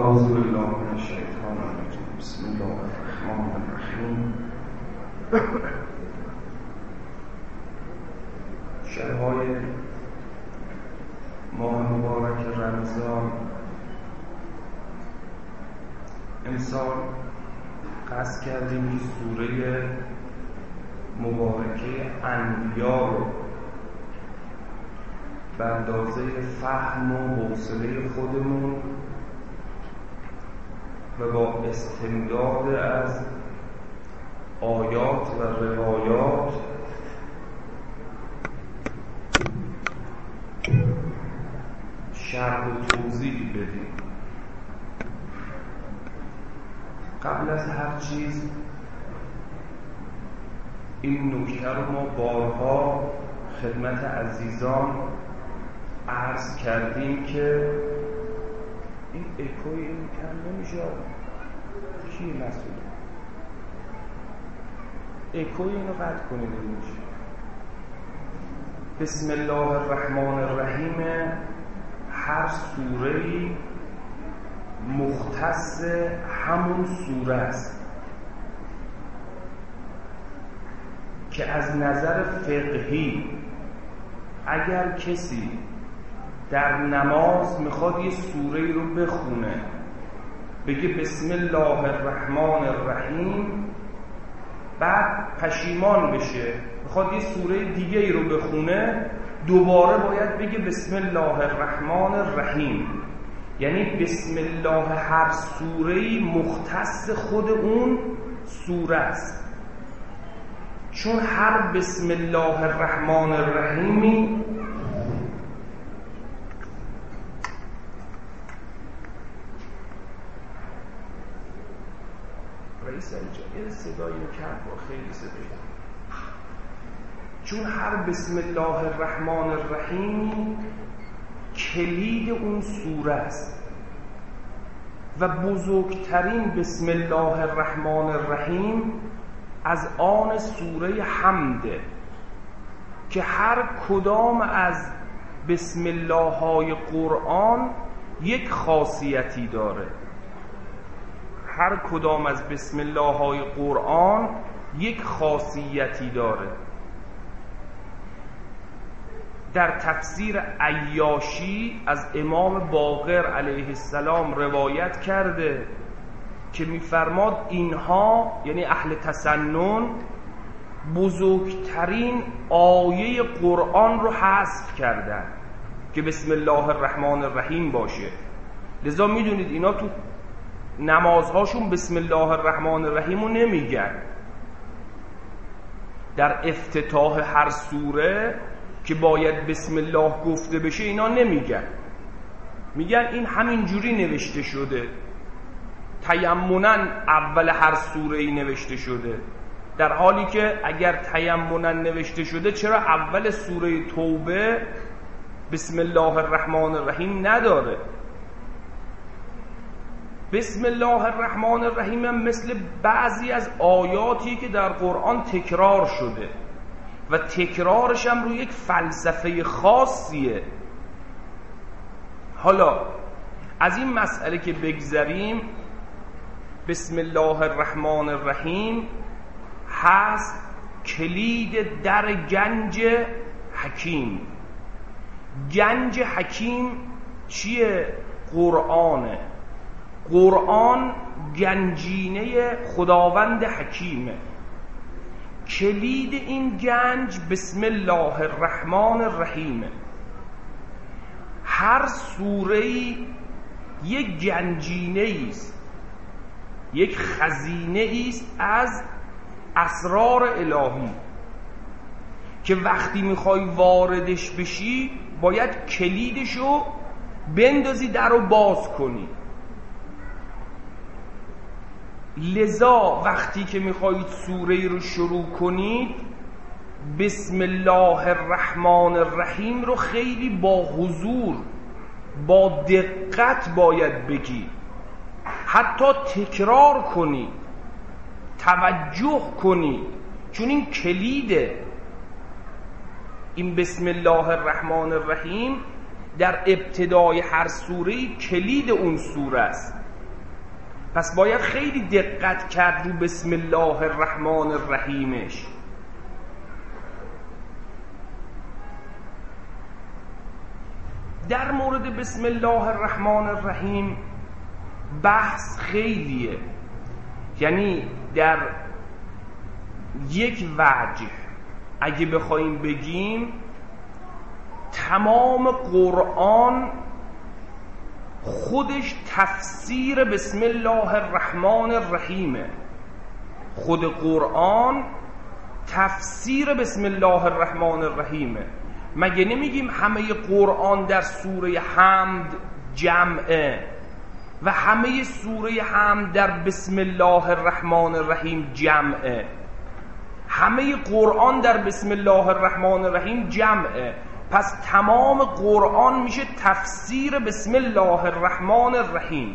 اعوذ بالله من الشیطان الرجیم. بسم الله الرحمن الرحیم. شب‌های ماه مبارک رمضان امسال قصد کردیم که سوره مبارکه انبیا رو به اندازه فهم و حوصله خودمون و با استمداد از آیات و روایات شرح و توضیح بدیم. قبل از هر چیز این نکته رو ما بارها خدمت عزیزان عرض کردیم که این اکوی این کم نمیشه. کی مسئوله؟ اکوی اینو قطع کنید. نمیشه. بسم الله الرحمن الرحیم هر سوره‌ای مختص همون سوره است که از نظر فقهی اگر کسی در نماز میخواد یه سوره‌ای رو بخونه بگه بسم الله الرحمن الرحیم بعد پشیمان بشه میخواد یه سوره دیگه ای رو بخونه دوباره باید بگه بسم الله الرحمن الرحیم. یعنی بسم الله هر سوره‌ای مختص خود اون سوره است، چون هر بسم الله الرحمن الرحیمی رئیس اینجا یه صدایی رو کرد با خیلی صدایی، چون هر بسم الله الرحمن الرحیم کلید اون سوره است و بزرگترین بسم الله الرحمن الرحیم از آن سوره حمده که هر کدام از بسم الله های قرآن یک خاصیتی داره. هر کدام از بسم الله های قرآن یک خاصیتی داره. در تفسیر عیاشی از امام باقر علیه السلام روایت کرده که می‌فرماد اینها یعنی اهل تسنن بزرگترین آیه قرآن رو حذف کردن که بسم الله الرحمن الرحیم باشه. لذا میدونید اینا تو نمازهاشون بسم الله الرحمن الرحیم رو نمیگن. در افتتاح هر سوره که باید بسم الله گفته بشه اینا نمیگن، میگن این همین جوری نوشته شده، تیمنا اول هر سوره ای نوشته شده، در حالی که اگر تیمنا نوشته شده چرا اول سوره توبه بسم الله الرحمن الرحیم نداره؟ بسم الله الرحمن الرحیم مثل بعضی از آیاتی که در قرآن تکرار شده و تکرارش هم روی یک فلسفه خاصیه. حالا از این مسئله که بگذریم، بسم الله الرحمن الرحیم هست کلید در گنج حکیم. گنج حکیم چیه؟ قرآنه. قرآن گنجینه خداوند حکیمه. کلید این گنج بسم الله الرحمن الرحیمه. هر سوره‌ای یک گنجینه است، یک خزینه است از اسرار الهی که وقتی میخوای واردش بشی باید کلیدشو بندازی در رو باز کنی. لذا وقتی که میخواید سوره رو شروع کنید بسم الله الرحمن الرحیم رو خیلی با حضور با دقت باید بگید، حتی تکرار کنید، توجه کنید، چون این کلیده. این بسم الله الرحمن الرحیم در ابتدای هر سوره کلید اون سوره است. پس باید خیلی دقت کرد رو بسم الله الرحمن الرحیمش. در مورد بسم الله الرحمن الرحیم بحث خیلیه، یعنی در یک وجه اگه بخوایم بگیم تمام قرآن خودش تفسیر بسم الله الرحمن الرحیمه. خود قرآن تفسیر بسم الله الرحمن الرحیمه. مگه نمیگیم همه قرآن در سوره حمد جمعه و همه سوره حمد در بسم الله الرحمن الرحیم جمعه؟ همه قرآن در بسم الله الرحمن الرحیم جمعه. پس تمام قرآن میشه تفسیر بسم الله الرحمن الرحیم.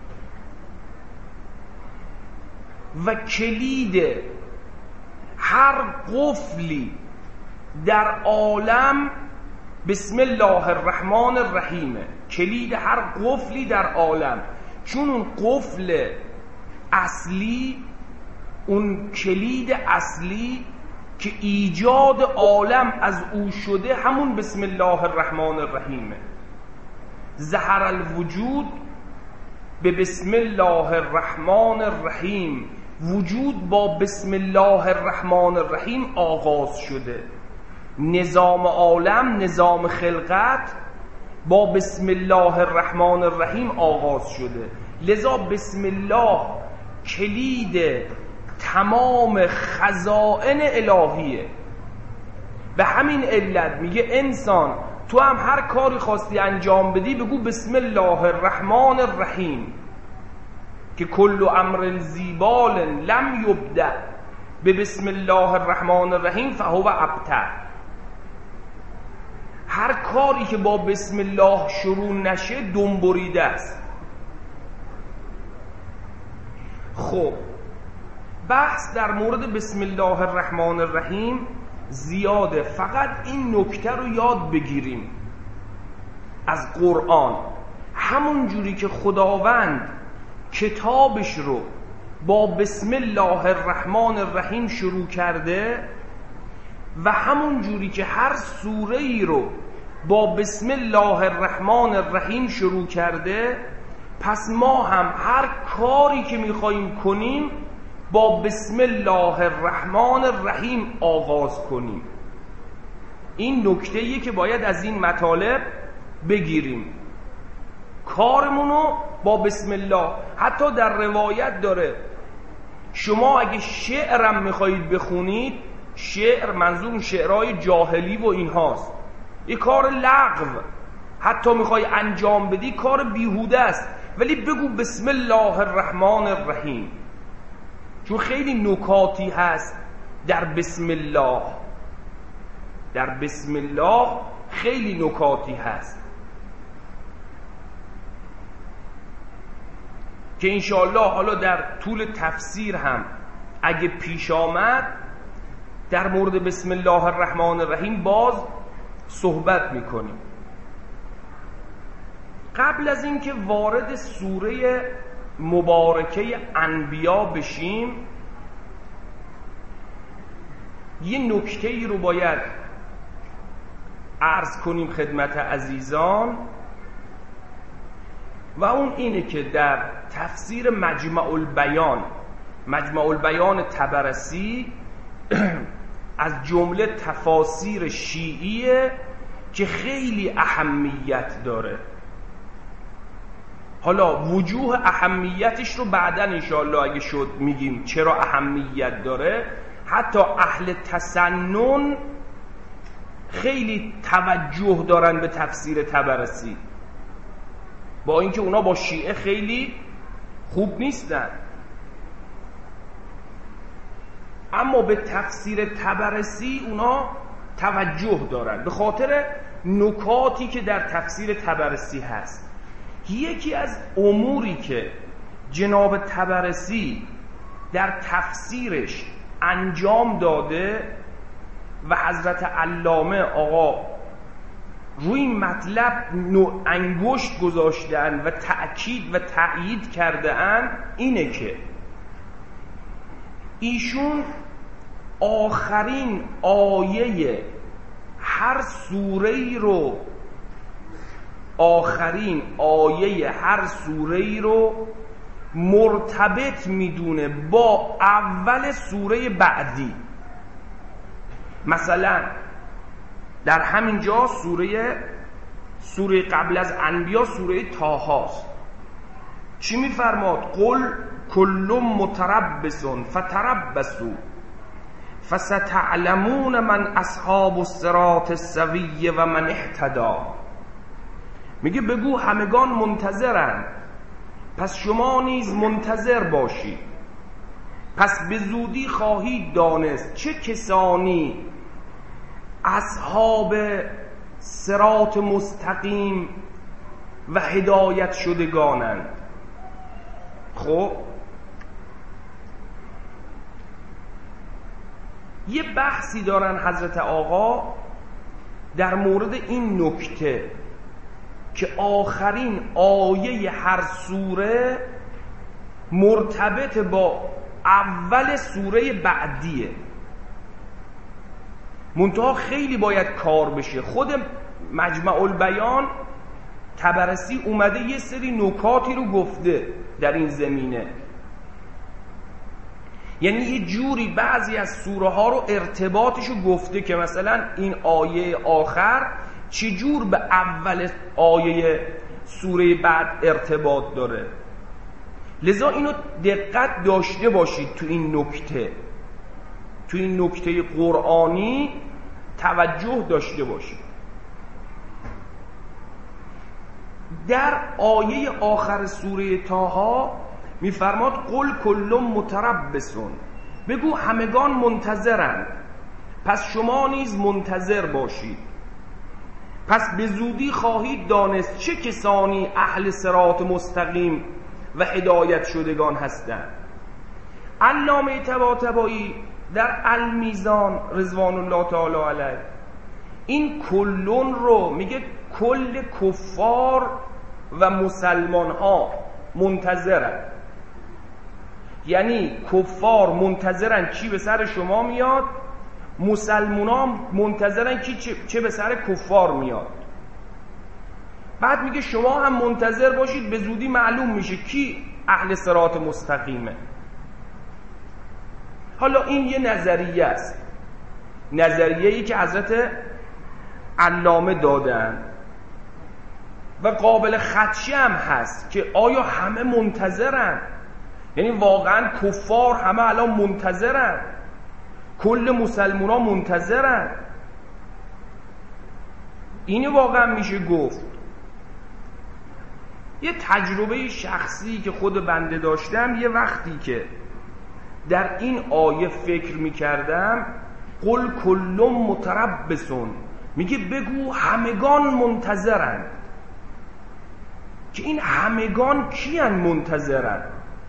و کلید هر قفلی در عالم بسم الله الرحمن الرحیمه. کلید هر قفلی در عالم، چون اون قفل اصلی، اون کلید اصلی که ایجاد عالم از او شده همون بسم الله الرحمن الرحیمه. ظهر الوجود به بسم الله الرحمن الرحیم. وجود با بسم الله الرحمن الرحیم آغاز شده. نظام عالم، نظام خلقت با بسم الله الرحمن الرحیم آغاز شده. لذا بسم الله کلید تمام خزائن الهیه. به همین علت میگه انسان تو هم هر کاری خواستی انجام بدی بگو بسم الله الرحمن الرحیم، که کل امر زیبال لم یبدأ به بسم الله الرحمن الرحیم فهو ابتر. هر کاری که با بسم الله شروع نشه دنبریده است. خب بحث در مورد بسم الله الرحمن الرحیم زیاده، فقط این نکته رو یاد بگیریم از قرآن. همون جوری که خداوند کتابش رو با بسم الله الرحمن الرحیم شروع کرده و همون جوری که هر سوره ای رو با بسم الله الرحمن الرحیم شروع کرده، پس ما هم هر کاری که میخواییم کنیم با بسم الله الرحمن الرحیم آغاز کنیم. این نکته‌ایه که باید از این مطالب بگیریم. کارمونو با بسم الله. حتی در روایت داره شما اگه شعرم میخواهید بخونید، شعر منظور شعرهای جاهلی و این هاست، یه کار لغو حتی میخوای انجام بدی، کار بیهوده است، ولی بگو بسم الله الرحمن الرحیم، چون خیلی نکاتی هست در بسم الله. در بسم الله خیلی نکاتی هست که انشاءالله حالا در طول تفسیر هم اگه پیش آمد در مورد بسم الله الرحمن الرحیم باز صحبت میکنیم. قبل از اینکه وارد سوره مبارکه انبیا بشیم، یه نکته‌ای رو باید عرض کنیم خدمت عزیزان، و اون اینه که در تفسیر مجمع البیان طبرسی از جمله تفاسیر شیعیه که خیلی اهمیت داره. حالا وجوه اهمیتش رو بعداً انشاءالله اگه شد میگیم چرا اهمیت داره. حتی اهل تسنن خیلی توجه دارن به تفسیر طبرسی، با اینکه اونا با شیعه خیلی خوب نیستن، اما به تفسیر طبرسی اونا توجه دارن به خاطر نکاتی که در تفسیر طبرسی هست. یکی از اموری که جناب طبرسی در تفسیرش انجام داده و حضرت علامه آقا روی این مطلب انگشت گذاشتن و تأکید و تأیید کردن اینه که ایشون آخرین آیه هر سوره رو مرتبط میدونه با اول سوره بعدی. مثلا در همین جا سوره قبل از انبیا سوره طه است. چی میفرماد؟ قل کل متربص فتربصوا فستعلمون من اصحاب الصراط السوی و من اهتدی. میگه بگو همگان منتظرند، پس شما نیز منتظر باشید، پس به زودی خواهید دانست چه کسانی اصحاب صراط مستقیم و هدایت شدگانند. خب یه بحثی دارن حضرت آقا در مورد این نکته که آخرین آیه هر سوره مرتبط با اول سوره بعدیه. منتها خیلی باید کار بشه. خود مجمع البیان طبرسی اومده یه سری نکاتی رو گفته در این زمینه، یعنی یه جوری بعضی از سوره ها رو ارتباطشو گفته که مثلا این آیه آخر چجور به اول آیه سوره بعد ارتباط داره. لذا اینو دقت داشته باشید تو این نکته قرآنی توجه داشته باشید. در آیه آخر سوره طه میفرماد قل کل متربص، بگو همگان منتظرند، پس شما نیز منتظر باشید، پس به زودی خواهید دانست چه کسانی اهل صراط مستقیم و هدایت شدگان هستند. علامه طباطبایی در المیزان رضوان الله تعالی علیه این کلون رو میگه کل کفار و مسلمان ها منتظرن، یعنی کفار منتظرن چی به سر شما میاد، مسلمان ها منتظرن چه به سر کفار میاد. بعد میگه شما هم منتظر باشید، به زودی معلوم میشه کی اهل صراط مستقیمه. حالا این یه نظریه است، نظریه‌ای که حضرت علامه دادن و قابل خدشه هم هست که آیا همه منتظرن؟ یعنی واقعا کفار همه الان منتظرن؟ کل مسلمان ها منتظرن؟ اینو واقعا میشه گفت. یه تجربه شخصی که خود بنده داشتم، یه وقتی که در این آیه فکر میکردم قل کل متربص، میگه بگو همگان منتظرن، که این همگان کیان منتظرن؟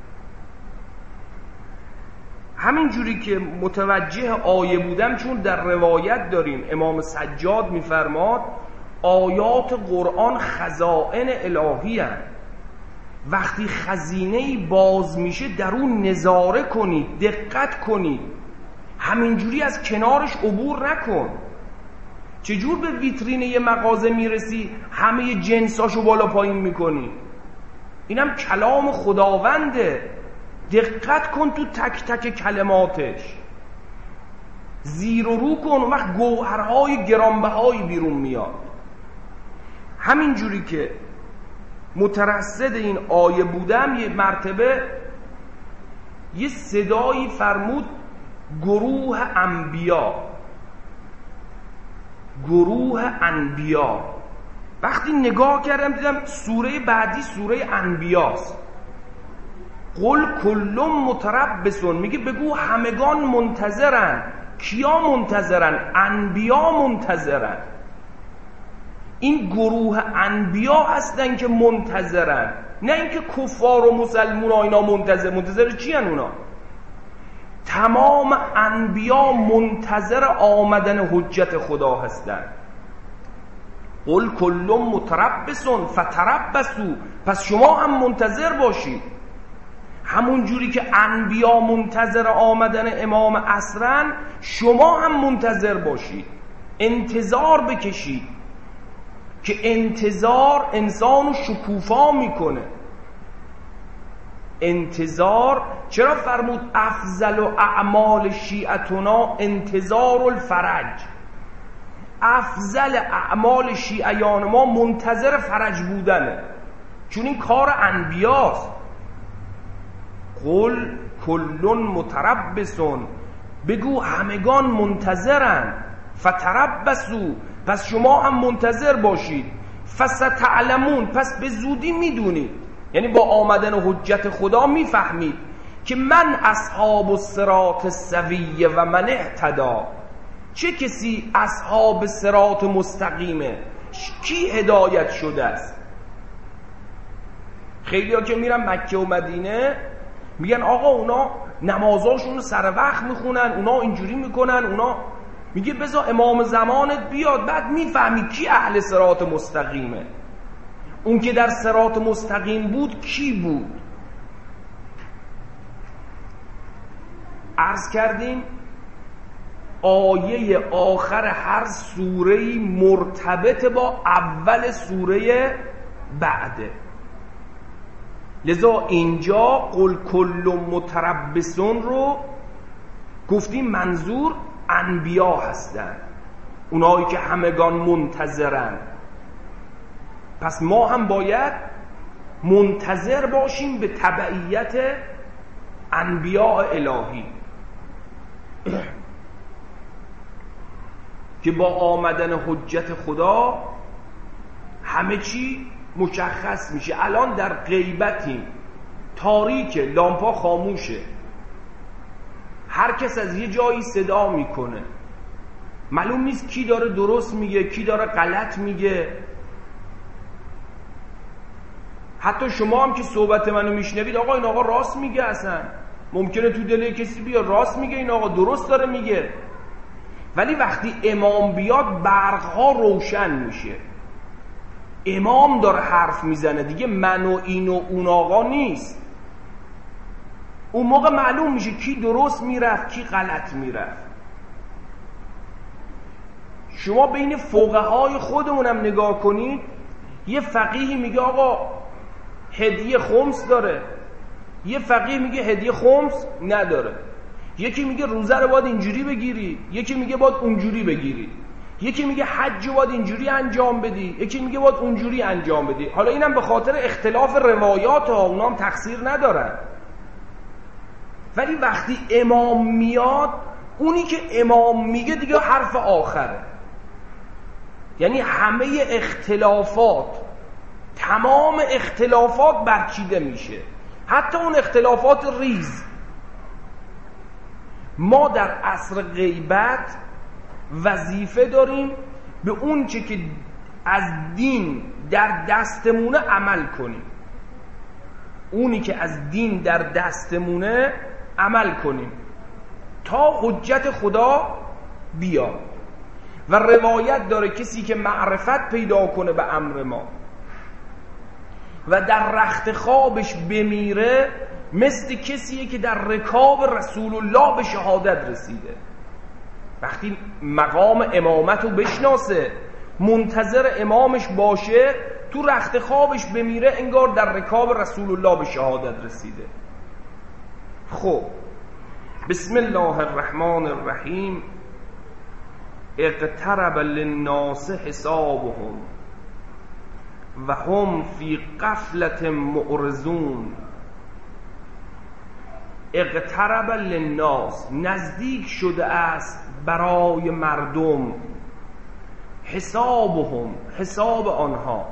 همین جوری که متوجه آیه بودم، چون در روایت داریم امام سجاد میفرماد آیات قرآن خزائن الهی هستند، وقتی خزینه‌ای باز میشه در اون نظاره کنید، دقت کنید، همینجوری از کنارش عبور نکن. چجور به ویترین یه مغازه میرسی همه جنساشو بالا پایین میکنی؟ اینم کلام خداونده، دقت کن تو تک تک کلماتش، زیر و رو کن، اون وقت گوهرهای گرانبهایی بیرون میاد. همین جوری که مترصد این آیه بودم، یه مرتبه یه صدایی فرمود گروه انبیا. وقتی نگاه کردم دیدم سوره بعدی سوره انبیاست. قل کل متربص، میگه بگو همگان منتظرن. کیا منتظرن؟ انبیا منتظرن. این گروه انبیا هستن که منتظرن، نه اینکه کفار و مسلمون ها اینا منتظر چی هن اونا؟ تمام انبیا منتظر آمدن حجت خدا هستن. قل کل متربص فتربصوا، پس شما هم منتظر باشید. همون جوری که انبیا منتظر آمدن امام عصرن، شما هم منتظر باشید، انتظار بکشید، که انتظار انسانو شکوفا میکنه. انتظار، چرا فرمود افضل و اعمال شیعتنا انتظار الفرج؟ افضل اعمال شیعیان ما منتظر فرج بودنه، چون این کار انبیاست. قل کل متربصون، بگو همگان منتظرن. فتربصوا، پس شما هم منتظر باشید. فستعلمون، پس به زودی میدونید، یعنی با آمدن حجت خدا میفهمید که من اصحاب الصراط السوی و من اهتدی، چه کسی اصحاب صراط مستقیمه، کی هدایت شده است. خیلی ها که میرن مکه و مدینه میگن آقا اونا نمازاشون رو سر وقت میخونن، اونا اینجوری میکنن، اونا، میگه بذار امام زمانت بیاد بعد میفهمی کی اهل صراط مستقیمه. اون که در صراط مستقیم بود کی بود؟ عرض کردیم آیه آخر هر سوره‌ای مرتبط با اول سوره بعده. لذا اینجا قل کل متربصون رو گفتیم منظور انبیا هستن، اونایی که همگان منتظرن. پس ما هم باید منتظر باشیم به تبعیت انبیاء الهی که با آمدن حجت خدا همه چی مشخص میشه. الان در غیبتیم، تاریکه، لامپا خاموشه، هر کس از یه جایی صدا میکنه، معلوم نیست کی داره درست میگه کی داره غلط میگه. حتی شما هم که صحبت منو میشنوید، آقا این آقا راست میگه، اصلا ممکنه تو دل کسی بیا راست میگه، این آقا درست داره میگه، ولی وقتی امام بیاد برقها روشن میشه، امام داره حرف میزنه دیگه، من و این و اون آقا نیست. اون موقع معلوم میشه کی درست میرفت کی غلط میرفت. شما بین فقهای خودمونم نگاه کنید، یه فقیهی میگه آقا هدیه خمس داره، یه فقیه میگه هدیه خمس نداره، یکی میگه روزه رو باید اینجوری بگیری، یکی میگه باید اونجوری بگیری، یکی میگه حج رو باید اینجوری انجام بدی، یکی میگه باید اونجوری انجام بدی. حالا اینم به خاطر اختلاف روایات ها، اونا هم تقصیر ندارن. ولی وقتی امام میاد، اونی که امام میگه دیگه حرف آخره، یعنی همه اختلافات، تمام اختلافات برچیده میشه، حتی اون اختلافات ریز. ما در عصر غیبت وظیفه داریم به اون چه که از دین در دستمونه عمل کنیم، اونی که از دین در دستمونه عمل کنیم تا حجت خدا بیاد. و روایت داره کسی که معرفت پیدا کنه به امر ما و در رخت خوابش بمیره، مثل کسیه که در رکاب رسول الله به شهادت رسیده. وقتی مقام امامت رو بشناسه، منتظر امامش باشه، تو رخت خوابش بمیره، انگار در رکاب رسول الله به شهادت رسیده. خب بسم الله الرحمن الرحیم. اقترب للناس حسابهم و هم فی غفلة معرضون. اقترب للناس، نزدیک شده است برای مردم، حسابهم، حساب آنها،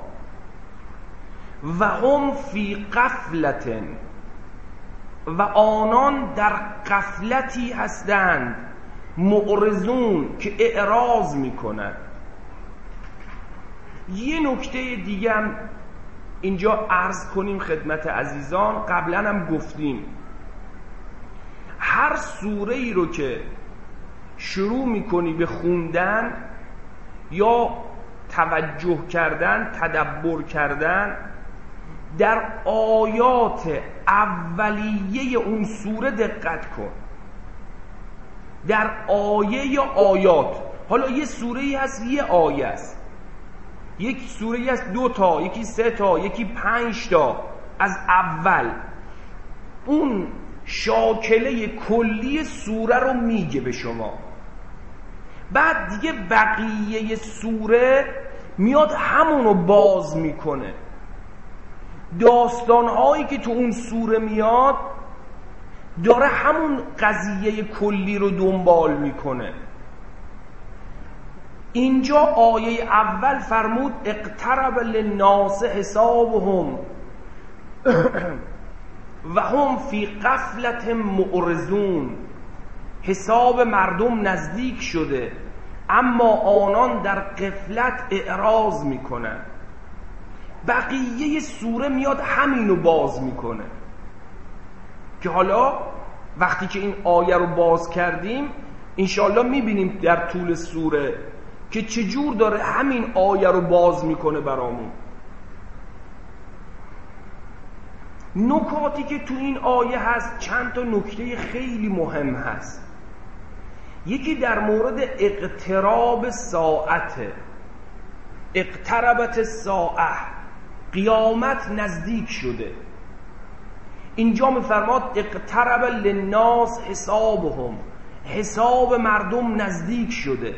و هم فی غفلة، و آنان در غفلتی هستند، معرضون، که اعراض میکنند. یه نکته دیگه هم اینجا عرض کنیم خدمت عزیزان، قبلا هم گفتیم، هر سوره ای رو که شروع میکنی به خوندن یا توجه کردن، تدبر کردن، در آیات اولیه اون سوره دقت کن. در آیه یا آیات، حالا یه سوره‌ای هست یه آیه است، یک سوره‌ای هست 2 تا، یکی 3 تا، یکی 5 تا. از اول اون شاکله کلی سوره رو میگه به شما، بعد دیگه بقیه سوره میاد همونو باز میکنه. داستانهایی که تو اون سوره میاد داره همون قضیه کلی رو دنبال میکنه. اینجا آیه اول فرمود اقترب للناس حسابهم و هم فی غفلت معرضون. حساب مردم نزدیک شده اما آنان در غفلت اعراض میکنن. بقیه سوره میاد همینو باز میکنه که حالا وقتی که این آیه رو باز کردیم انشالله میبینیم در طول سوره که چجور داره همین آیه رو باز میکنه برامون. نکاتی که تو این آیه هست، چند تا نکته خیلی مهم هست. یکی در مورد اقتراب ساعته، اقتربت الساعه، قیامت نزدیک شده. اینجا میفرماد اقترب للناس حسابهم، حساب مردم نزدیک شده.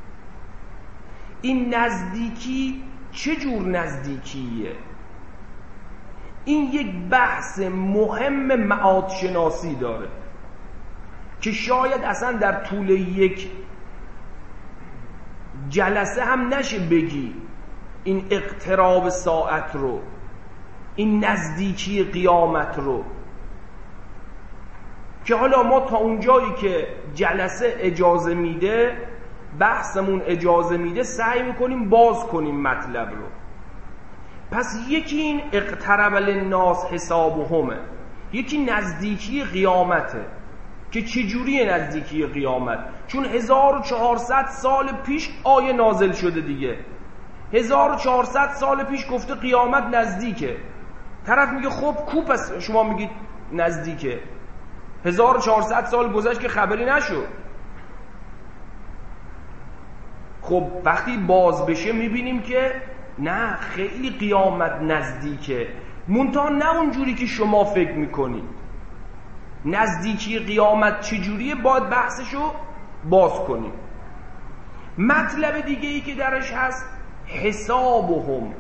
این نزدیکی چه جور نزدیکیه؟ این یک بحث مهم معاد شناسی داره که شاید اصلا در طول یک جلسه هم نشه بگی این اقتراب ساعت رو، این نزدیکی قیامت رو، که حالا ما تا اونجایی که جلسه اجازه میده، بحثمون اجازه میده، سعی میکنیم باز کنیم مطلب رو. پس یکی این اقترب للناس حسابهمه، یکی نزدیکی قیامته. که چجوری نزدیکی قیامت؟ چون 1400 سال پیش آیه نازل شده دیگه. 1400 سال پیش گفته قیامت نزدیکه. طرف میگه خب کو پس شما میگید نزدیکه؟ 1400 سال گذشت که خبری نشد. خب وقتی باز بشه میبینیم که نه، خیلی قیامت نزدیکه، منتها نه اونجوری که شما فکر میکنید. نزدیکی قیامت چجوریه؟ باید بحثشو باز کنیم. مطلب دیگه ای که درش هست حسابهم،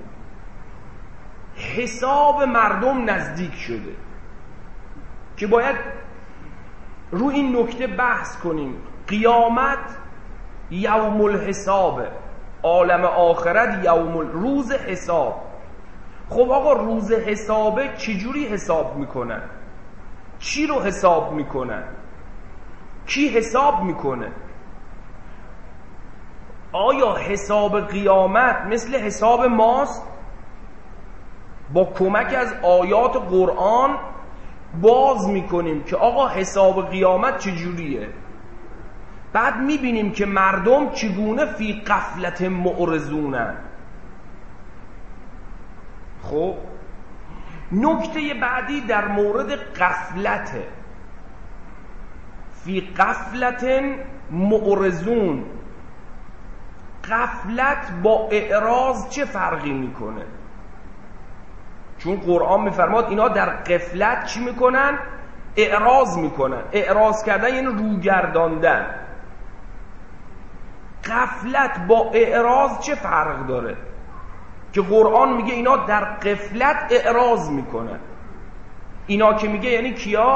حساب مردم نزدیک شده، که باید رو این نکته بحث کنیم. قیامت یوم الحساب، عالم آخرت روز حساب. خب آقا روز حسابه چجوری حساب میکنن؟ چی رو حساب میکنن؟ کی حساب میکنه؟ آیا حساب قیامت مثل حساب ماست؟ با کمک از آیات قرآن باز میکنیم که آقا حساب قیامت چجوریه. بعد میبینیم که مردم چگونه فی غفلت معرضونن. خب نکته بعدی در مورد غفلته، فی غفلت معرضون. غفلت با اعراض چه فرقی میکنه؟ چون قرآن میفرماد اینا در غفلت چی میکنن؟ اعراض میکنن. اعراض کردن یعنی روگرداندن. غفلت با اعراض چه فرق داره که قرآن میگه اینا در غفلت اعراض میکنن؟ اینا که میگه یعنی کیا؟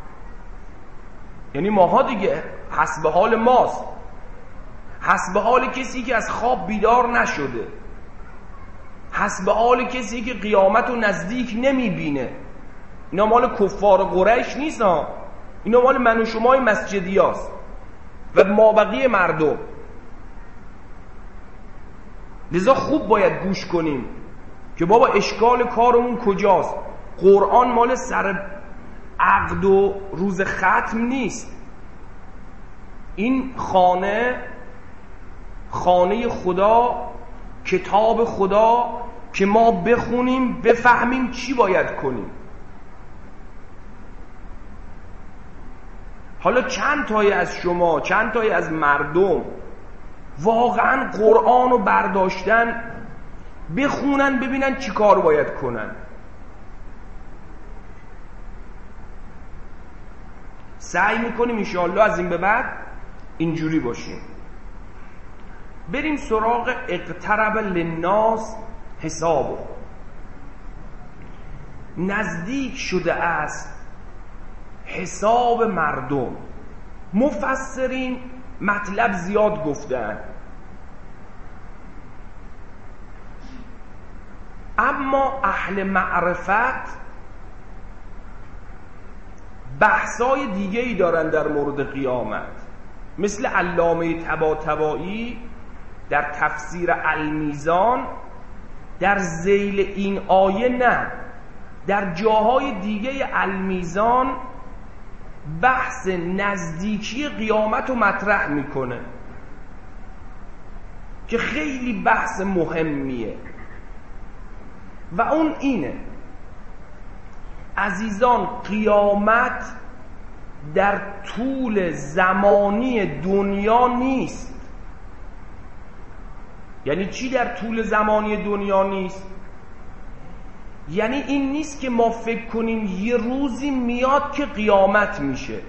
یعنی ماها دیگه، حسب حال ماست، حسب حال کسی که از خواب بیدار نشده، حسب حال کسی که قیامت رو نزدیک نمیبینه. اینا مال کفار قریش نیست ها، اینا مال من و شمای مسجدی هاست و مابقی مردم. لذا خوب باید گوش کنیم که بابا اشکال کارمون کجاست. قرآن مال سر عقد و روز ختم نیست. این خانه خدا کتاب خدا که ما بخونیم بفهمیم چی باید کنیم. حالا چند تایی از شما، چند تایی از مردم واقعا قرآن رو برداشتن بخونن ببینن چی کار باید کنن؟ سعی میکنیم انشاءالله از این به بعد اینجوری باشیم. بریم سراغ اقترب للناس حسابه. نزدیک شده است حساب مردم. مفسرین مطلب زیاد گفتن، اما اهل معرفت بحثای دیگه‌ای دارن در مورد قیامت، مثل علامه طباطبایی در تفسیر المیزان در ذیل این آیه نه، در جاهای دیگه المیزان بحث نزدیکی قیامت رو مطرح میکنه که خیلی بحث مهمیه و اون اینه: عزیزان، قیامت در طول زمانی دنیا نیست. یعنی چی در طول زمانی دنیا نیست؟ یعنی این نیست که ما فکر کنیم یه روزی میاد که قیامت میشه.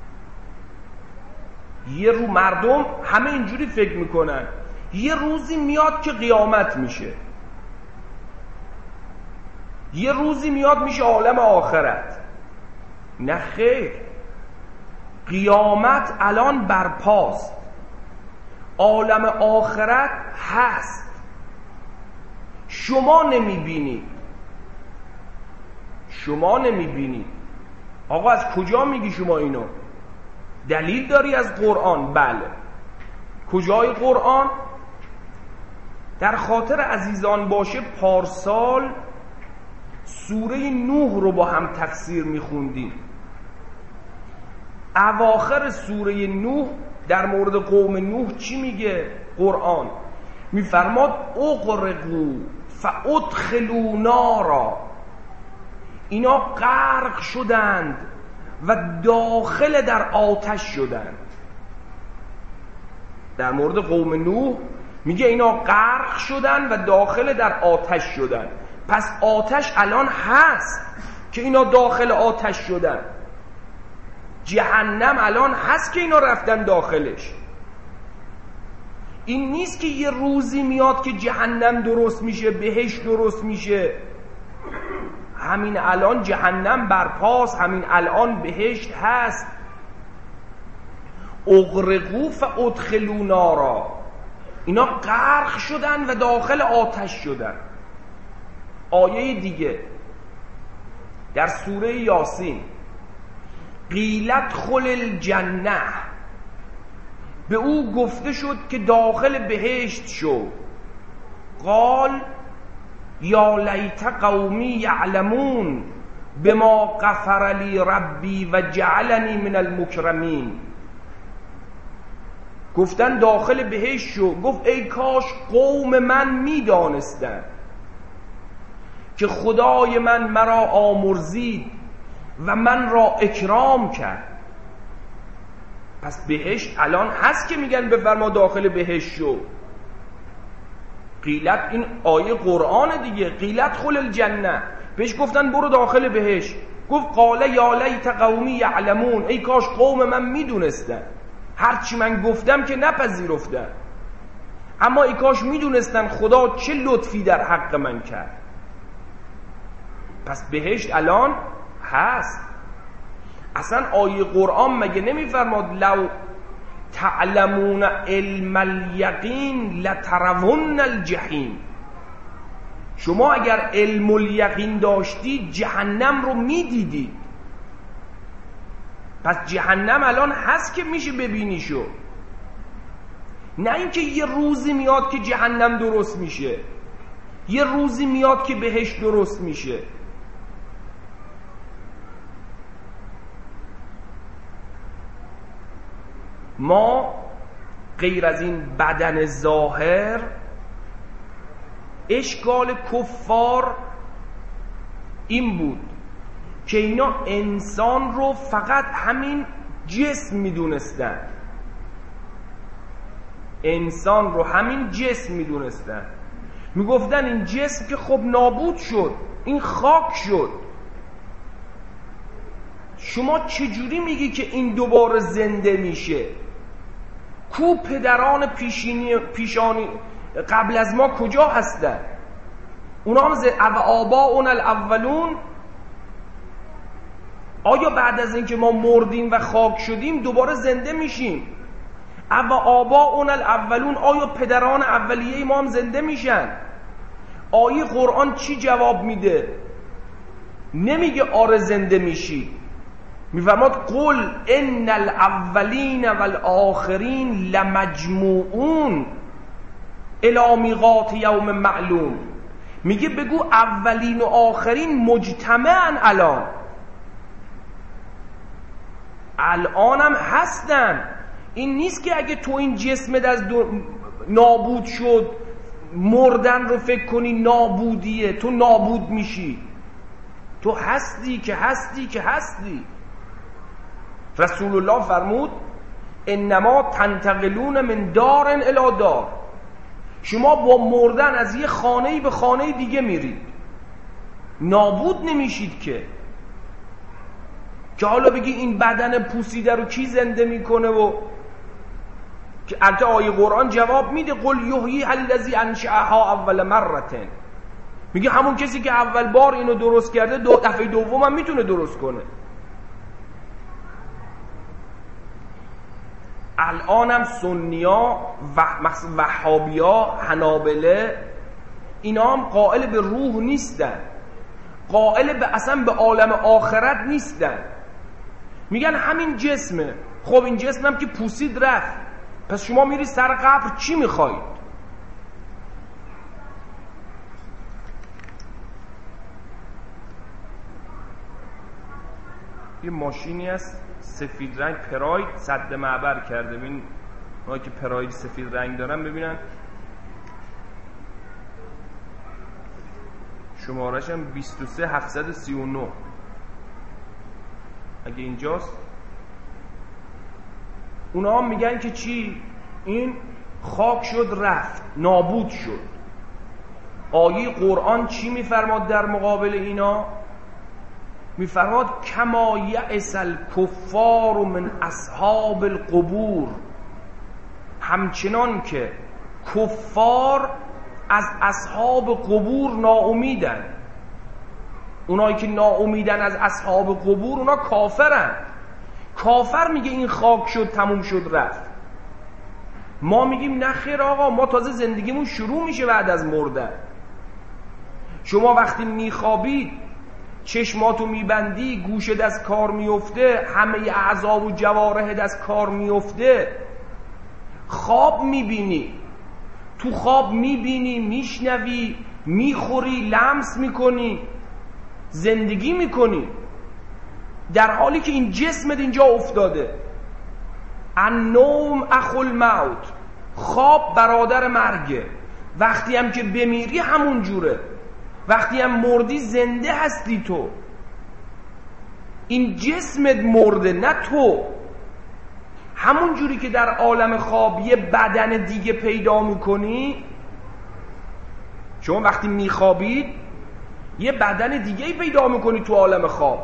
مردم همه اینجوری فکر میکنن یه روزی میاد که قیامت میشه، یه روزی میاد میشه عالم آخرت. نه خیر، قیامت الان برپاست، عالم آخرت هست، شما نمیبینید. آقا از کجا میگی شما اینو؟ دلیل داری از قرآن؟ بله. کجای قرآن؟ در خاطر عزیزان باشه پارسال سوره نوح رو با هم تفسیر میخوندیم. اواخر سوره نوح در مورد قوم نوح چی میگه قرآن؟ میفرماد اغرقوا فادخلوا نارا، اینا غرق شدند و داخل در آتش شدند. در مورد قوم نوح میگه اینا غرق شدند و داخل در آتش شدند. پس آتش الان هست که اینا داخل آتش شدن، جهنم الان هست که اینا رفتن داخلش. این نیست که یه روزی میاد که جهنم درست میشه، بهشت درست میشه. همین الان جهنم برپاست، همین الان بهشت هست. اغرقوا فادخلوا نارا، اینا غرق شدن و داخل آتش شدن. آیه دیگه در سوره یاسین: قیل ادخل الجنه، به او گفته شد که داخل بهشت شو. قال یا لیت قومی یعلمون بما غفر لی ربی و جعلنی من المکرمین. گفتن داخل بهشت شو. گفت ای کاش قوم من میدانستند که خدای من مرا آمرزید و من را اکرام کرد. پس بهشت الان هست که میگن بفرما داخل بهشت شو. قیلت، این آیه قرآن دیگه، قیلت خل الجنه، بهش گفتن برو داخل بهشت. گفت قال یا لیت قومی یعلمون، ای کاش قوم من میدونستن. هرچی من گفتم که نپذیرفتن، اما ای کاش میدونستن خدا چه لطفی در حق من کرد. پس بهشت الان هست. اصلا آیه قرآن مگه نمیفرماد لو تعلمون علم الیقین لترون الجحیم؟ شما اگر علم الیقین داشتید جهنم رو میدیدید. پس جهنم الان هست که میشه ببینیشو، نه اینکه یه روزی میاد که جهنم درست میشه، یه روزی میاد که بهشت درست میشه. ما غیر از این بدن ظاهر اشکال کفار این بود که اینا انسان رو فقط همین جسم میدونستن، انسان رو همین جسم میدونستن. میگفتن این جسم که خب نابود شد، این خاک شد، شما چجوری میگی که این دوباره زنده میشه؟ کو پدران پیشانی قبل از ما کجا هستن؟ اونا هم آباؤون الاولون. آیا بعد از اینکه ما مردیم و خاک شدیم دوباره زنده میشیم؟ آباؤون الاولون، آیا پدران اولیه ما هم زنده میشن؟ آیه قرآن چی جواب میده؟ نمیگه آره زنده میشی، میفرماد قل ان الاولین والآخرین لمجموعون الی میقات یوم معلوم. میگه بگو اولین و آخرین مجتمعن، الان هم هستن. این نیست که اگه تو این جسمت از نابود شد مردن رو فکر کنی نابودیه، تو نابود میشی. تو هستی که هستی که هستی. رسول الله فرمود انما تنتقلون من دار الی دار. شما با مردن از یه خانه‌ای به خانه دیگه میرید، نابود نمیشید که حالا بگی این بدن پوسیده رو کی زنده میکنه؟ و که البته آیه قرآن جواب میده قل یحیی الذی انشأها اول مرة. میگه همون کسی که اول بار اینو درست کرده دفعه دوم هم میتونه درست کنه. الان هم سنیا و وهابیا، حنابله، اینا هم قائل به روح نیستن، قائل به اصلا به عالم آخرت نیستن. میگن همین جسمه. خب این جسمم که پوسید رفت، پس شما میری سر قبر چی میخواید؟ یه ماشینی هست سفید رنگ، پراید، سد معبر کرده. ببین اونایی که پراید سفید رنگ دارن ببینن شمارش هم 23739. اگه اینجاست اونا هم میگن که چی؟ این خاک شد رفت، نابود شد. آیه قرآن چی میفرماد در مقابل اینا؟ میفرماد کما یئس الکفار من اصحاب القبور. همچنان که کفار از اصحاب قبور ناامیدن. اونایی که ناامیدن از اصحاب قبور اونا کافرن. کافر میگه این خاک شد تموم شد رفت. ما میگیم نه خیر آقا، ما تازه زندگیمون شروع میشه بعد از مردن. شما وقتی میخوابید چشماتو میبندی، گوشت از کار میفته، همه اعضا و جوارحت از کار میفته، خواب میبینی، تو خواب میبینی، میشنوی، میخوری، لمس میکنی، زندگی میکنی، در حالی که این جسمت اینجا افتاده. النوم اخو الموت، خواب برادر مرگه. وقتی هم که بمیری همون جوره، وقتی هم مردی زنده هستی تو. این جسمت مرده نه تو. همون جوری که در عالم خواب یه بدن دیگه پیدا میکنی، شما وقتی میخوابید یه بدن دیگه پیدا میکنی تو عالم خواب.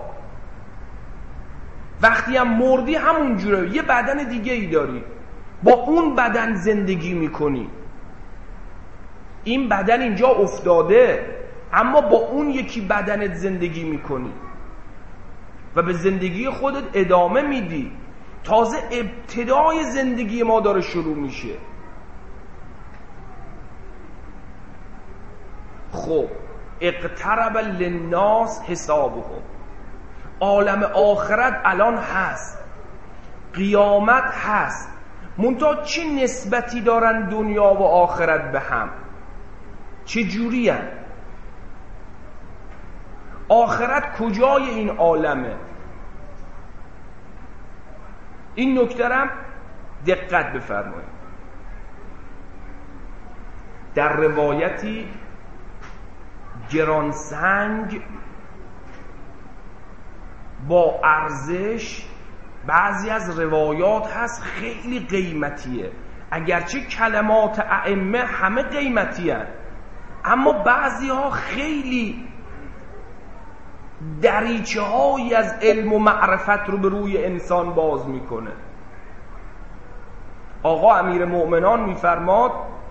وقتی هم مردی همون جوره، یه بدن دیگه ای داری، با اون بدن زندگی میکنی. این بدن اینجا افتاده اما با اون یکی بدنت زندگی میکنی و به زندگی خودت ادامه میدی. تازه ابتدای زندگی ما داره شروع میشه. خب اقترب للناس حسابهم. عالم آخرت الان هست، قیامت هست، منتها چه نسبتی دارن دنیا و آخرت به هم؟ چه جوری هن؟ آخرت کجای این عالمه؟ این نکترم دقت بفرمایید. در روایتی گرانسنگ با ارزش، بعضی از روایات هست خیلی قیمتیه، اگرچه کلمات ائمه همه قیمتی هست، اما بعضی ها خیلی دریچه هایی از علم و معرفت رو به روی انسان باز میکنه. آقا امیر مؤمنان میفرماد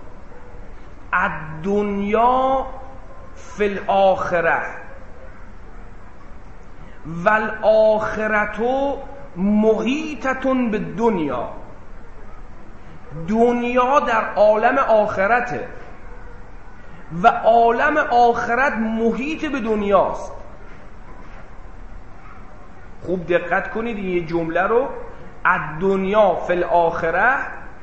الدنیا فی الاخره والآخرة محیطة بالدنیا. دنیا در عالم آخرته و عالم آخرت محیط به دنیاست. خوب دقت کنید این یه جمله رو، الدنیا فی الاخره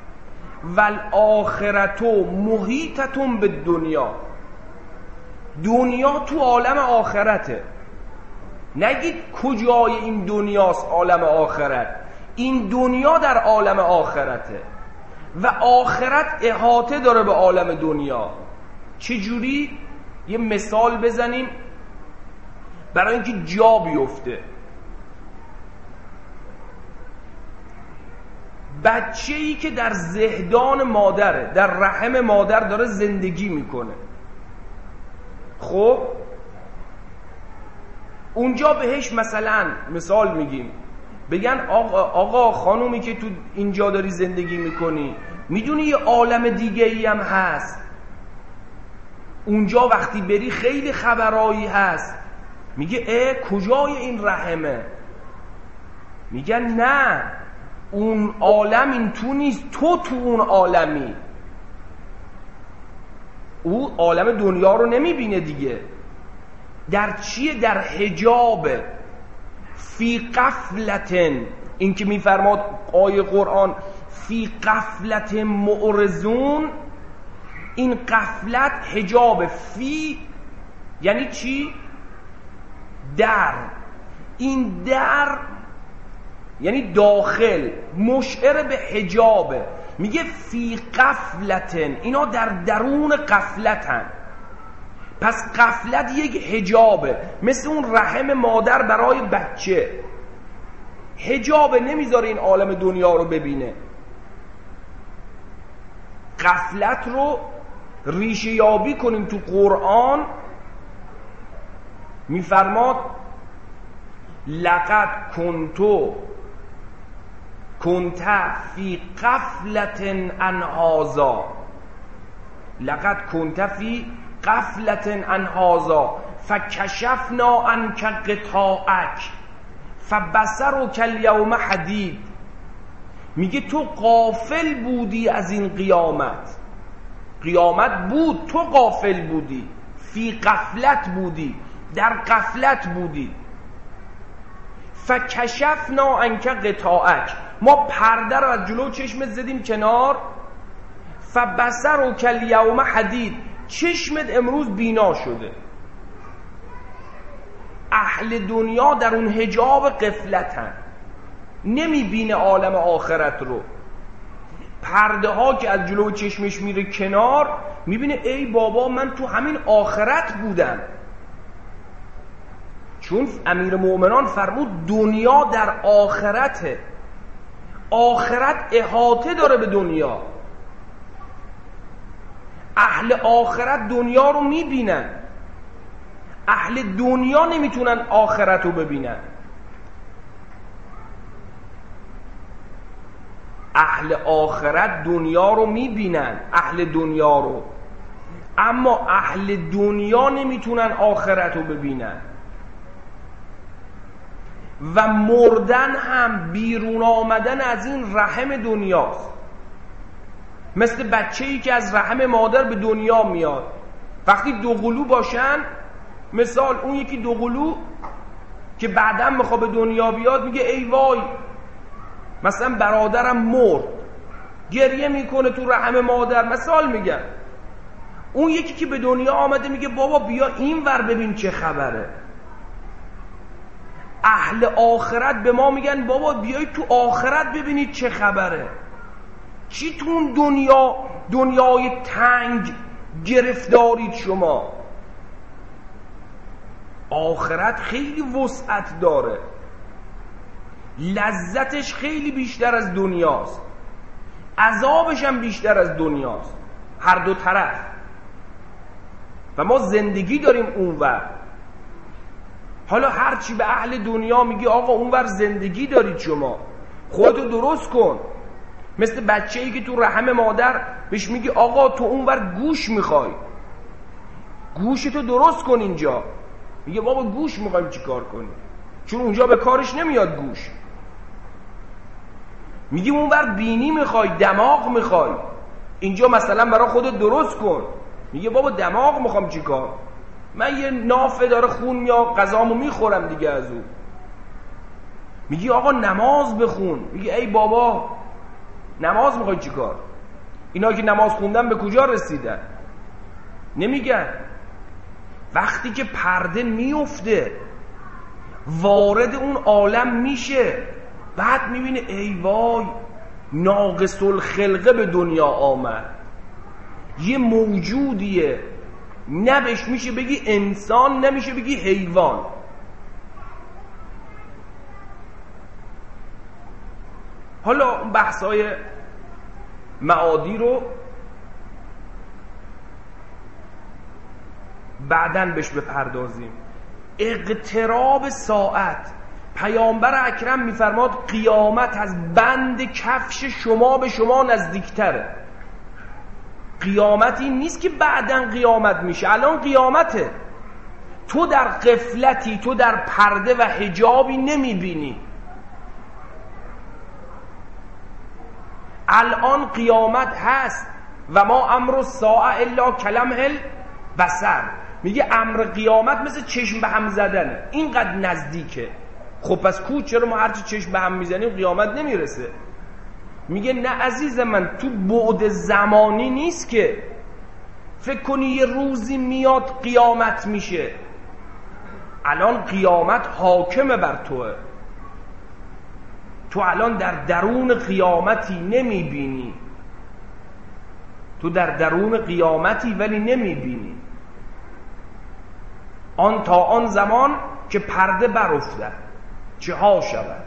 والآخرة محیطة بالدنیا. دنیا تو عالم آخرته، نگید کجای این دنیاست عالم آخرت، این دنیا در عالم آخرته و آخرت احاطه داره به عالم دنیا. چجوری؟ یه مثال بزنیم برای اینکه جا بیفته. بچه‌ای که در زهدان مادره، در رحم مادر داره زندگی میکنه، خب اونجا بهش مثلا مثال میگیم، بگن آقا خانومی که تو اینجا داری زندگی میکنی، میدونی یه عالم دیگه ای هم هست، اونجا وقتی بری خیلی خبرایی هست. میگه کجای این رحمه؟ میگن نه، اون عالم این تو نیست، تو اون عالمی. او عالم دنیا رو نمیبینه دیگه. در چیه؟ در حجاب. فی غفلتن، این که میفرماد آیه قرآن فی غفلت معرضون، این غفلت حجاب. فی یعنی چی؟ در. این در یعنی داخل، مشعر به حجابه. میگه فی غفلتن، اینا در درون غفلتن. پس غفلت یک حجابه، مثل اون رحم مادر برای بچه حجابه، نمیذاره این عالم دنیا رو ببینه. غفلت رو ریشه یابی کنیم تو قرآن. میفرماد لقد کنت فی غفلت عن هذا، لقد کنت فی غفلت عن هذا فکشفنا عنک غطاءک فبصرک الیوم حدید. میگه تو غافل بودی از این قیامت. قیامت بود، تو غافل بودی، فی غفلت بودی، در غفلت بودی. فکشفنا عنک غطاءک، ما پرده رو از جلو چشمت زدیم کنار. فبصرک الیوم حدید، چشمت امروز بینا شده. اهل دنیا در اون حجاب غفلتن، نمیبینه عالم آخرت رو. پرده ها که از جلو چشمش میره کنار، میبینه ای بابا من تو همین آخرت بودم. چون امیر مؤمنان فرمود دنیا در آخرته، آخرت احاطه داره به دنیا. اهل آخرت دنیا رو میبینن، اهل دنیا نمیتونن آخرت رو ببینن. اهل آخرت دنیا رو میبینن، اهل دنیا رو، اما اهل دنیا نمیتونن آخرت رو ببینن. و مردن هم بیرون آمدن از این رحم دنیاست. مثل بچه‌ای که از رحم مادر به دنیا میاد، وقتی دو قلو باشن، مثال اون یکی دو قلو که بعداً میخواد به دنیا بیاد، میگه ای وای مثلا برادرم مرد، گریه میکنه تو رحم مادر، مثال میگم. اون یکی که به دنیا آمده میگه بابا بیا این ور ببین چه خبره. اهل آخرت به ما میگن بابا بیای تو آخرت ببینید چه خبره. چی تو اون دنیای تنگ گرفتارید شما؟ آخرت خیلی وسعت داره، لذتش خیلی بیشتر از دنیاست، عذابش هم بیشتر از دنیاست، هر دو طرف. و ما زندگی داریم اونور. حالا هرچی به اهل دنیا میگی آقا اونور زندگی دارید شما، خودتو درست کن. مثل بچه‌ای که تو رحم مادر بهش میگی آقا تو اونور گوش میخوای، گوشتو درست کن اینجا. میگه بابا گوش میخوایم چی کار کنیم؟ چون اونجا به کارش نمیاد گوش. میگی اونور بینی میخوای، دماغ میخوای، اینجا مثلا برای خودت درست کن. میگه بابا دماغ میخوام چی کار؟ من یه نافه داره خون میاد غذامو میخورم دیگه از اون. میگی آقا نماز بخون. میگه ای بابا نماز میخوای چی کار؟ اینا که نماز خوندن به کجا رسیدن؟ نمیگن. وقتی که پرده میفته وارد اون عالم میشه، بعد میبینه ای وای ناقص الخلقه به دنیا آمد، یه موجودیه، نبش میشه بگی انسان، نمیشه بگی حیوان. حالا اون بحثای معادی رو بعدن بهش بپردازیم. اقتراب ساعت، پیامبر اکرم میفرماد قیامت از بند کفش شما به شما نزدیکتره. قیامتی نیست که بعدن قیامت میشه، الان قیامته. تو در غفلتی، تو در پرده و حجابی نمیبینی. الان قیامت هست و ما امر الساعه الا کلمح البصر. میگه امر قیامت مثل چشم به هم زدنه، اینقدر نزدیکه. خب پس کو چرا ما هرچی چشم به هم میزنیم قیامت نمیرسه؟ میگه نه عزیز من، تو بعد زمانی نیست که فکر کنی یه روزی میاد قیامت میشه. الان قیامت حاکمه بر توه. تو الان در درون قیامتی نمیبینی، تو در درون قیامتی ولی نمیبینی. آن تا آن زمان که پرده برافتد چه ها شود.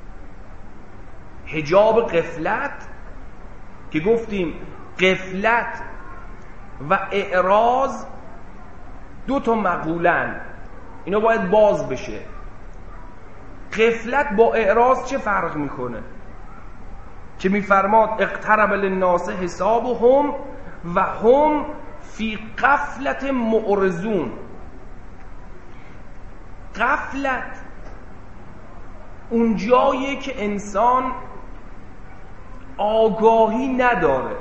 حجاب غفلت که گفتیم غفلت و اعراض دو تا مقولن، اینا باید باز بشه. غفلت با اعراض چه فرق میکنه؟ که میفرماد اقترب للناس حسابهم و هم فی غفلت معرضون. غفلت اون جاییه که انسان آگاهی نداره.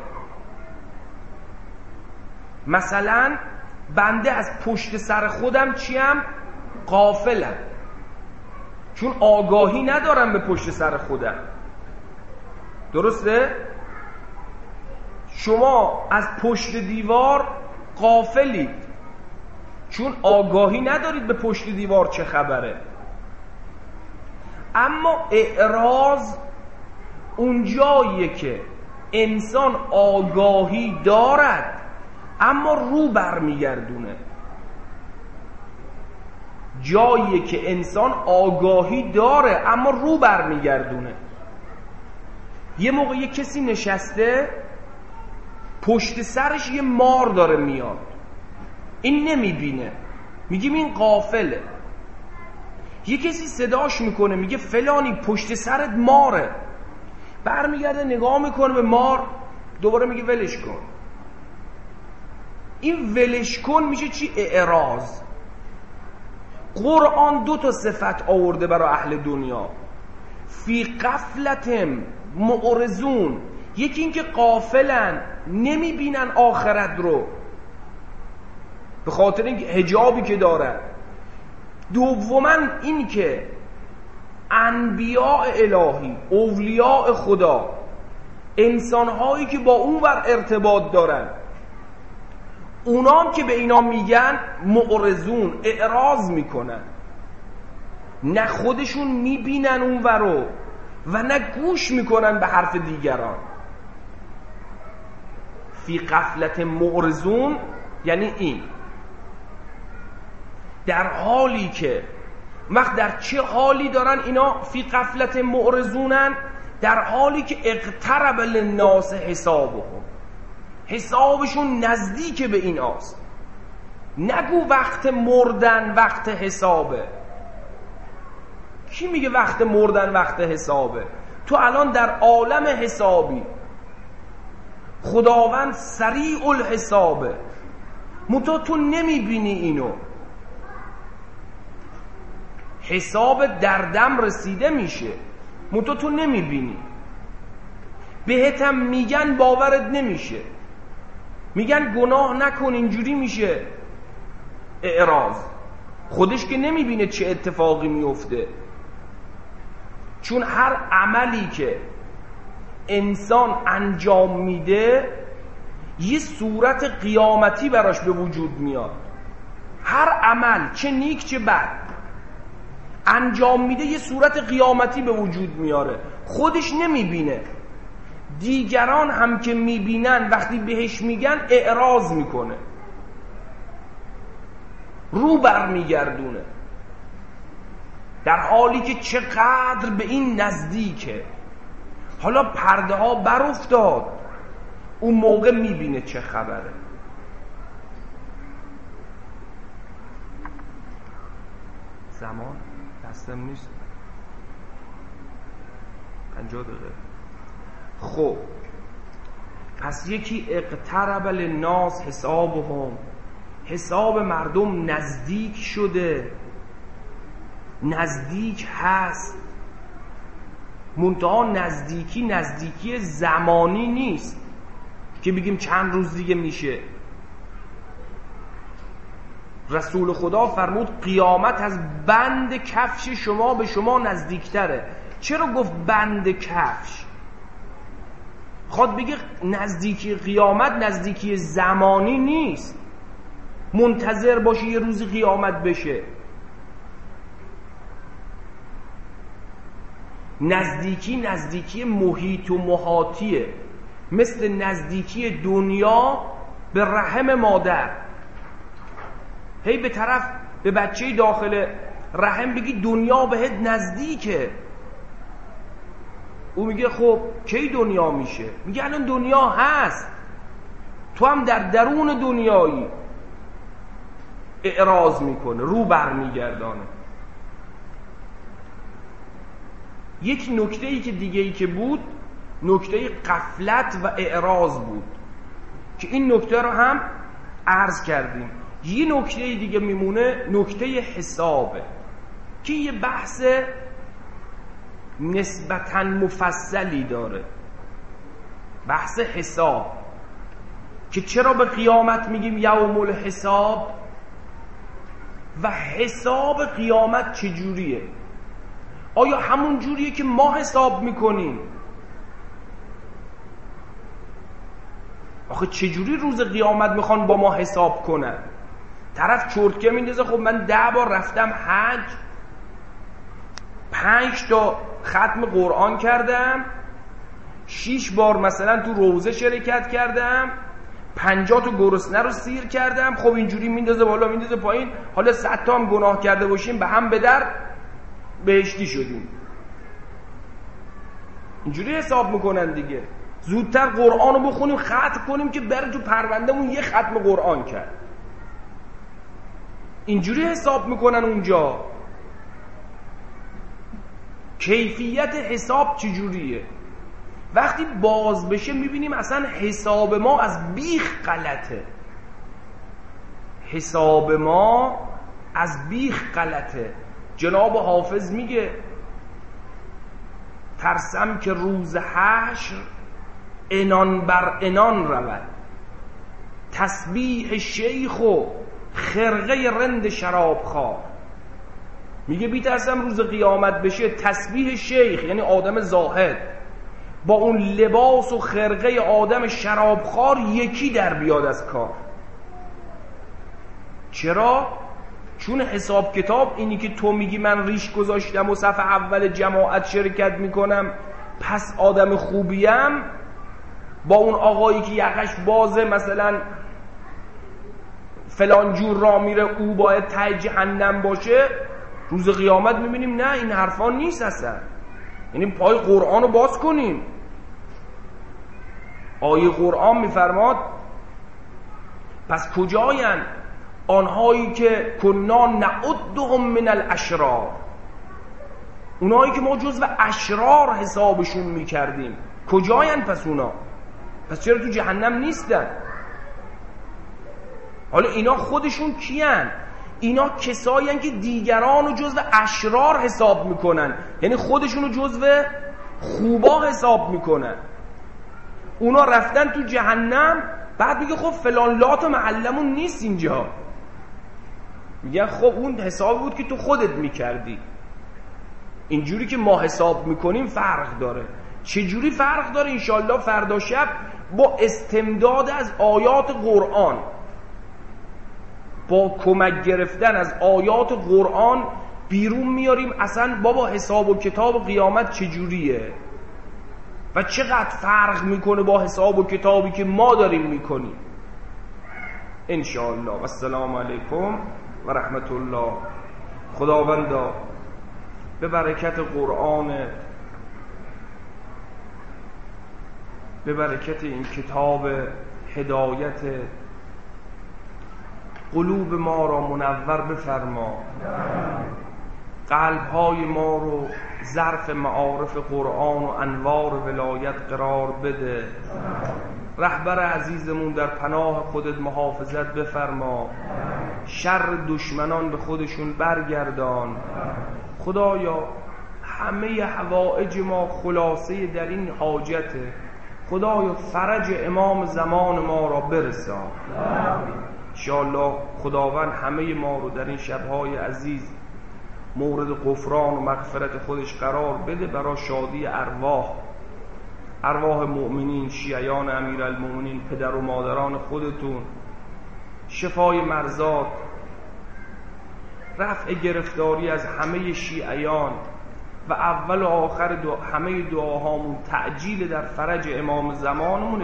مثلا بنده از پشت سر خودم چیم؟ غافلم، چون آگاهی ندارم به پشت سر خودم. درسته؟ شما از پشت دیوار غافلید، چون آگاهی ندارید به پشت دیوار چه خبره. اما اعراض اون جاییه که انسان آگاهی دارد اما رو برمیگردونه. جاییه که انسان آگاهی داره اما رو برمیگردونه. یه موقع یه کسی نشسته پشت سرش یه مار داره میاد، این نمیبینه، میگیم این غافله. یه کسی صداش میکنه میگه فلانی پشت سرت ماره، برمیگرده نگاه میکنه به مار، دوباره میگه ولش کن. این ولش کن میشه چی؟ اعراض. قرآن دو تا صفت آورده برای اهل دنیا، فی غفلتهم معرضون. یکی این که غافلن، نمیبینن آخرت رو به خاطر این حجابی که دارن. دوما این که انبیاء الهی، اولیاء خدا، انسانهایی که با اون ور ارتباط دارن، اونام که به اینا میگن معرضون، اعراض میکنن، نه خودشون میبینن اون ورو و نه گوش میکنن به حرف دیگران. فی غفلت معرضون یعنی این. در حالی که وقت در چه حالی دارن اینا فی غفلت معرضونن؟ در حالی که اقترب للناس حسابهم، حسابشون نزدیک به ایناست. نگو وقت مردن وقت حسابه. کی میگه وقت مردن وقت حسابه؟ تو الان در عالم حسابی، خداوند سریع الحسابه، تو نمیبینی اینو. حساب در دم رسیده میشه، تو نمیبینی. بهتم میگن باورت نمیشه، میگن گناه نکن اینجوری میشه اعراض. خودش که نمیبینه چه اتفاقی میفته، چون هر عملی که انسان انجام میده یه صورت قیامتی براش به وجود میاد. هر عمل چه نیک چه بد انجام میده یه صورت قیامتی به وجود میاره، خودش نمیبینه. دیگران هم که میبینن وقتی بهش میگن اعراض میکنه، رو برمیگردونه، در حالی که چقدر به این نزدیکه. حالا پرده ها بر افتاد، اون موقع میبینه چه خبره. زمان دستم نیست، 50 دقیقه. خب پس یکی اقترب للناس حسابهم، حساب مردم نزدیک شده، نزدیک هست. منتها نزدیکی زمانی نیست که بگیم چند روز دیگه میشه. رسول خدا فرمود قیامت از بند کفش شما به شما نزدیکتره. چرا گفت بند کفش؟ خود بگه نزدیکی قیامت نزدیکی زمانی نیست، منتظر باشی یه روزی قیامت بشه. نزدیکی محیط و محاطیه، مثل نزدیکی دنیا به رحم مادر. هی به طرف به بچه داخل رحم بگی دنیا بهت نزدیکه، او میگه خب کی دنیا میشه؟ میگه الان دنیا هست، تو هم در درون دنیایی. اعراض میکنه، رو برمیگردانه. یک نکته‌ای که دیگه‌ای که بود، نکته غفلت و اعراض بود که این نکته رو هم عرض کردیم. یه نکته دیگه میمونه، نکته حسابه که یه بحث نسبتاً مفصلی داره. بحث حساب که چرا به قیامت میگیم یوم الحساب و حساب قیامت چجوریه؟ آیا همون جوریه که ما حساب میکنیم؟ آخه چجوری روز قیامت میخوان با ما حساب کنن؟ طرف چرتکه میندازه خب من 10 بار رفتم حج، 5 تا ختم قرآن کردم، 6 بار مثلا تو روزه شرکت کردم، 50 تا گرسنه رو سیر کردم. خب اینجوری میندازه بالا میندازه پایین، حالا 100 تا هم گناه کرده باشیم به هم به در بهشتی شدیم. اینجوری حساب میکنن دیگه. زودتر قرآن رو بخونیم ختم کنیم که بره تو پروندهمون یه ختم قرآن کرد. اینجوری حساب میکنن اونجا. کیفیت حساب چجوریه؟ وقتی باز بشه میبینیم اصلا حساب ما از بیخ غلطه. حساب ما از بیخ غلطه. جناب حافظ میگه ترسم که روز حشر انان بر انان رود، تسبیح شیخ و خرقه رند شراب خواه. میگه بیترسم روز قیامت بشه تسبیح شیخ یعنی آدم زاهد با اون لباس و خرقه آدم شرابخوار یکی در بیاد از کار. چرا؟ چون حساب کتاب اینی که تو میگی من ریش گذاشتم و صف اول جماعت شرکت میکنم پس آدم خوبیم، با اون آقایی که یقش بازه مثلا فلان جور را میره او باید ته جهنم باشه، روز قیامت میبینیم نه، این حرفا نیست اصلا. یعنی پای قرآن رو باز کنیم. آیه قرآن میفرماد پس کجاین آنهایی که کنا نعدهم من الاشرار، اونهایی که ما جزو اشرار حسابشون میکردیم، کجاین پس اونا؟ پس چرا تو جهنم نیستن؟ حالا اینا خودشون کیان؟ اینا کسایی هستن که دیگران رو جزو اشرار حساب میکنن، یعنی خودشون رو جزو خوبا حساب میکنن. اونا رفتن تو جهنم، بعد میگه خب فلان لات و معلمون نیست اینجا. میگن خب اون حساب بود که تو خودت میکردی. اینجوری که ما حساب میکنیم فرق داره. چجوری فرق داره؟ انشالله فردا شب با استمداد از آیات قرآن، با کمک گرفتن از آیات قرآن بیرون میاریم اصلا بابا حساب و کتاب قیامت چجوریه و چقدر فرق میکنه با حساب و کتابی که ما داریم میکنیم. انشاءالله. و السلام علیکم و رحمت الله. خداوندا به برکت قرآنت، به برکت این کتاب هدایت، قلوب ما را منور بفرما، قلب‌های ما رو ظرف معارف قرآن و انوار ولایت قرار بده. رهبر عزیزمون در پناه خودت محافظت بفرما، شر دشمنان به خودشون برگردان. خدایا همه حوائج ما خلاصه در این حاجته. خدایا فرج امام زمان ما را برسان انشاءالله. خداوند همه ما رو در این شبهای عزیز مورد غفران و مغفرت خودش قرار بده، برای شادی ارواح مؤمنین، شیعیان امیرالمؤمنین، پدر و مادران خودتون، شفای مرضات، رفع گرفتاری از همه شیعیان و اول و آخر همه دعاهامون تعجیل در فرج امام زمانمون